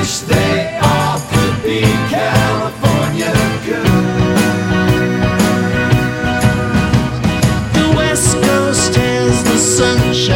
wish they all could be California girls. The West Coast has the sunshine.